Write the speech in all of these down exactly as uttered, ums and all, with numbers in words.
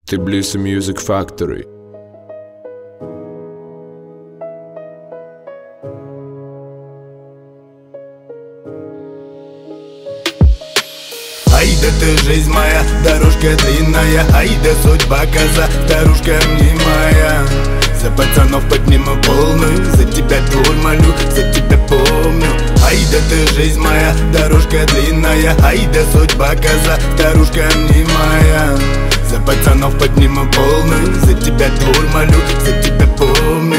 Tbilisi Music Factory. Ай да ты жизнь моя, дорожка длинная, ай да судьба коза, старушка мнимая. За пацанов подниму полную, за тебя тур молю, за тебя помню. Ай да ты жизнь моя, дорожка длинная, ай да судьба коза, старушка мнимая. За пацанов подниму полную, за тебя тур молю, за тебя помню.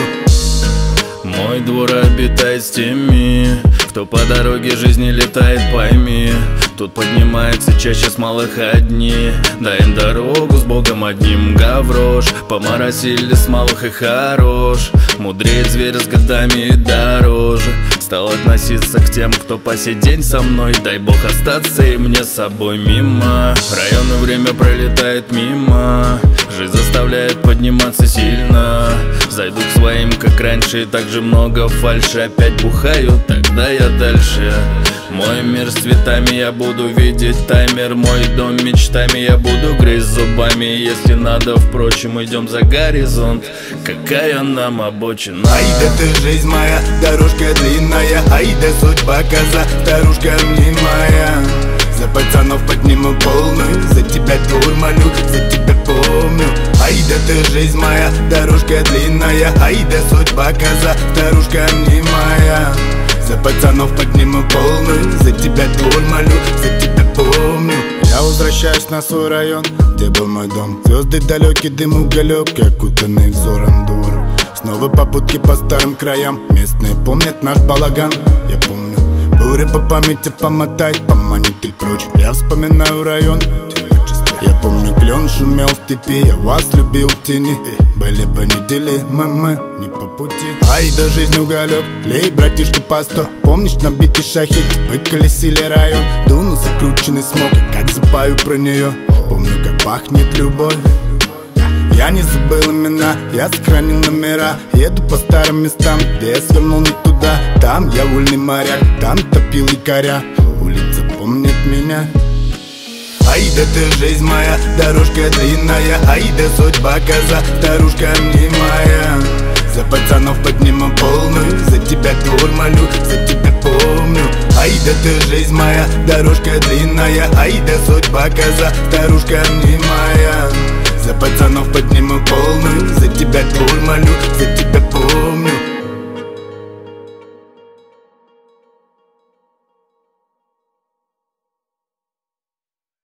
Мой двор обитает с теми, кто по дороге жизни летает, пойми. Тут поднимается чаще с малых одни. Дай им дорогу с Богом одним, гаврош. Поморосили с малых и хорош. Мудреет зверь с годами и дороже. Стал относиться к тем, кто по сей день со мной. Дай Бог остаться и мне с собой мимо. Район и время пролетает мимо. Жизнь заставляет подниматься сильно. Зайду к своим, как раньше, и так же много фальши. Опять бухаю, тогда я дальше. Мой мир с цветами, я буду видеть таймер. Мой дом мечтами, я буду грызть зубами. Если надо, впрочем, идем за горизонт. Какая нам обочина. Ай да ты жизнь моя, дорожка длинная, ай да судьба коза, старушка мнимая. За пацанов подниму полную, за тебя тур молю, за тебя помню. Ай да ты жизнь моя, дорожка длинная, ай да судьба коза, старушка мнимая. За пацанов подниму полную, за тебя тур молю, за тебя помню. Я возвращаюсь на свой район, где был мой дом. Звезды далекий, дым уголек, окутанный взором дур. Снова попутки по старым краям, местные помнят наш балаган. Я помню, буря по памяти помотать, поманит и прочь. Я вспоминаю район, я помню, клен шумел в степи, я вас любил в тени. Были бы недели, мы, мы не по пути. Ай да жизнь уголек, лей, братишка, по сто. Помнишь, на бите шахи, выколесили район. Дуну закрученный смог, и как запаю про нее. Помню, как пахнет любовь. Я не забыл имена, я сохранил номера. Еду по старым местам, где я свернул не туда. Там я вольный моряк, там топил якоря. Улица помнит меня. Ай да ты жизнь моя, дорожка длинная, ай да судьба коза, старушка мнимая. За пацанов подниму полную, за тебя тур молю, за тебя помню. Ай да ты жизнь моя, дорожка длинная, ай да судьба коза, старушка мнимая. За пацанов подниму полную, за тебя тур молю, за тебя помню.